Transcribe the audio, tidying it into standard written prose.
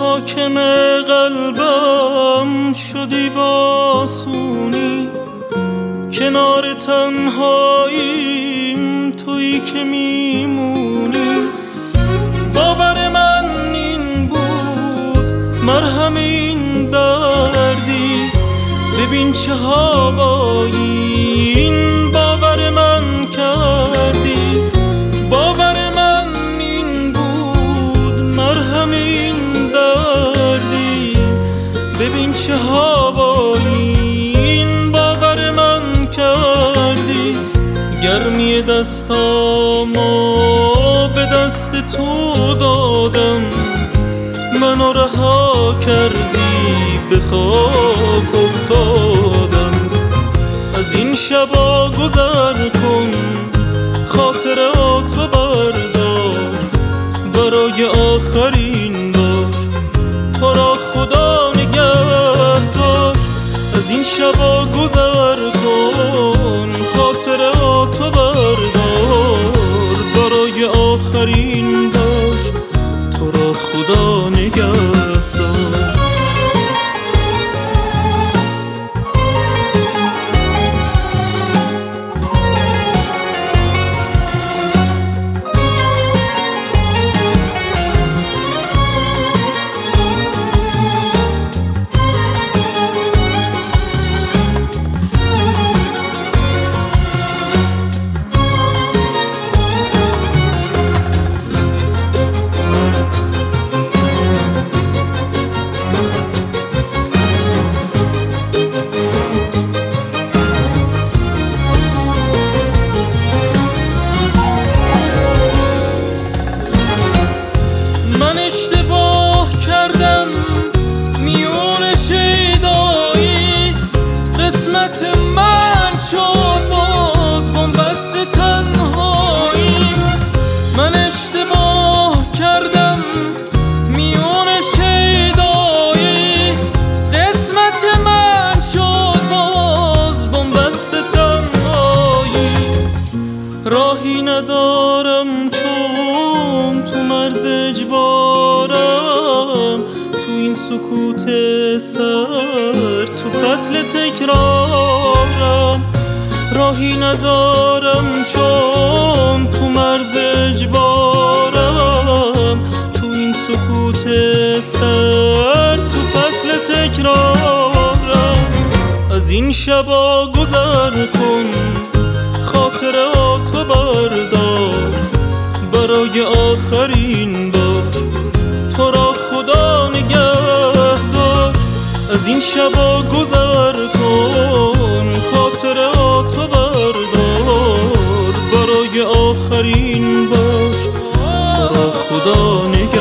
حاکم قلبم شدی با آسونی، کنار تنهاییم تویی که میمونی. باور من این بود مرهم این دردی، ببین چه هوایی این باور من کردی. باور من این بود مرهم این دردی، ببین چه هوایی این باور من کردی. گرمی دستامو به دست تو دادم، منو رها کردی به خاک افتادم. از این شبا گذر کن خاطراتو بردار، برای آخرین بار تو را خدا نگهدار. از این شبا گذر کن خاطراتو بردار، برای آخرین بار تو را خدا نگهدار. من اشتباه کردم میون شیدایی، قسمت من شد باز بنبست تنهایی. من اشتباه کردم میون شیدایی، قسمت من شد باز بنبست تنهایی. راهی ندارم چون تو مرز اجبارم، تو این سکوت سر تو فصل تکرارم. راهی ندارم چون تو مرز اجبارم، تو این سکوت سر تو فصل تکرارم. از این شبا گذر کن خاطراتو بردار، برای آخرین بار تو را خدا نگهدار. از این شبا گذر کن خاطراتو بردار، برای آخرین بار تو را خدا نگهدار.